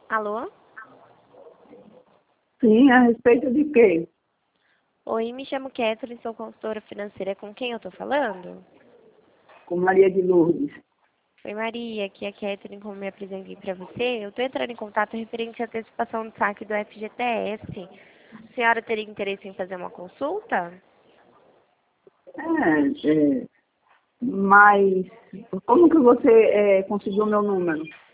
Alô? Sim, a respeito de quê? Oi, me chamo Catherine, sou consultora financeira. Com quem eu tô falando? Com Maria de Lourdes. Oi, Maria, aqui é a Catherine, como me apresentei para você. Eu tô entrando em contato referente à antecipação do saque do FGTS. A senhora teria interesse em fazer uma consulta? Mas como que você conseguiu meu número?